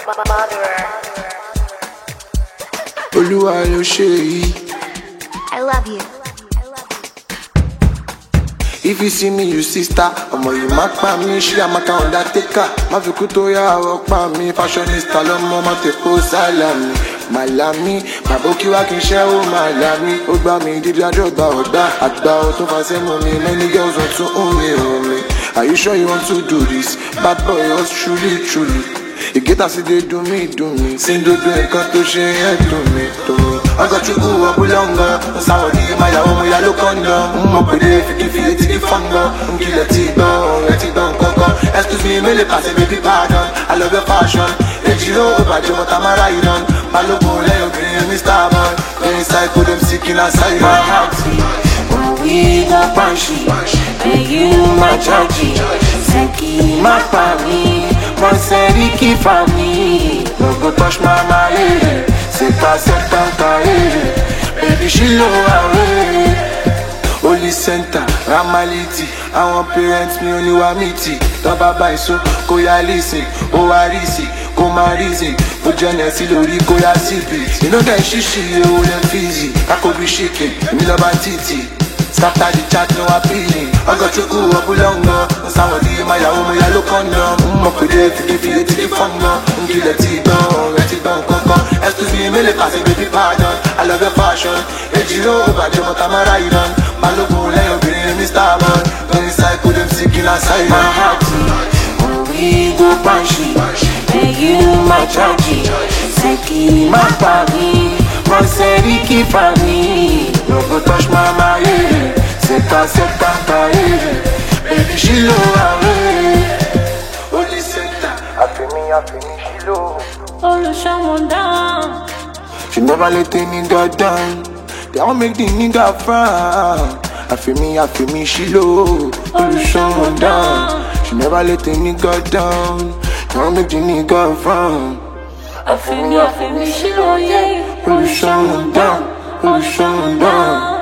Olúwa ló ṣe yìí. I love you. If you see me, you sister. Ọmọ yìí má pa mí, ṣí àmàkà undertaker. Má fi kú tó yá àwọ̀ pa mí. Fashionista lọ́mọ má ti kó sálàmì. Màlámí, màbókí wá kí n ṣẹ́ ó màlámí. Ó gbá mi dídí àdọ́gba ọ̀gbá. Àgbà ò tó fa sẹ́mu mi. Many girls want to own me. Are you sure you want to do this? Bad boy, yours truly. Ìgéta sì dé dùn mí. Síndodo nǹkan tó ṣe é dùn mí. Ọgọ́ chukwu ọbúlọ́ngọ́. Sáwọ̀ ní ìmáyàwó mo yá ló kọ́ńdọ̀. Mo pèdè fìkìfì etí ní fọ́ngọ́. Nkìlẹ̀ tí gbọ́ nǹkankan. Excuse me, mélòó pàṣẹ baby pardon. I love your fashion. Èjì ló bàjẹ́ mọ́ tamara ìran. Balógun lẹ́yìn obìnrin Mr. Boy. Lẹ́yìn cycle dem seeking asylum. My heart when we go punchy. And you my judgy. Seki my family. Monseriki family. No go touch my money. Sepa, baby she low away. Holy center, Ramaliti. Àwọn parents mi ò ní wá mìtì. Tọ́ba báyìí so kó yá lísìn. Ó wá rísì, kó má rísìn. Ó jẹ́nẹ̀ sí lórí kó yá síbì. Inú dẹ̀ ṣíṣì ewu lẹ́ fíìsì. Kákó bí ṣìkì, èmi lọ́ba títì. Scatter the chat, no appealing. Ọgọ́ chukwu ọbúlọ́ngọ́. Sáwọ̀ di ìmáyàwó mo yá ló kọ́ńdọ̀. Mo pèdè fìkìfì etí ní fọ́ngọ́. Nkìlẹ̀ tí gbọ́ nǹkankan. Excuse me, mélòó pàṣẹ baby pardon. I love your fashion. Èjì ló bàjẹ́ mọ́ tamara ìran. Balógun lẹ́yìn obìnrin Mr. Boy. Lẹ́yìn cycle dem seeking asylum. My heart when we go punchy. And you my judgy. Seki my family. Monseriki family. No go touch my money. Sepa, baby she low away. Holy center, àfẹ́mi she low. Olùṣọ́mọdán. She never let a nigga down. They all make the nigga frown. Àfẹ́mi she low. Olùṣọ́mọdán. She never let a nigga down. They all make the nigga frown. Àfẹ́mi she low, yeah. Olùṣọ́mọdán.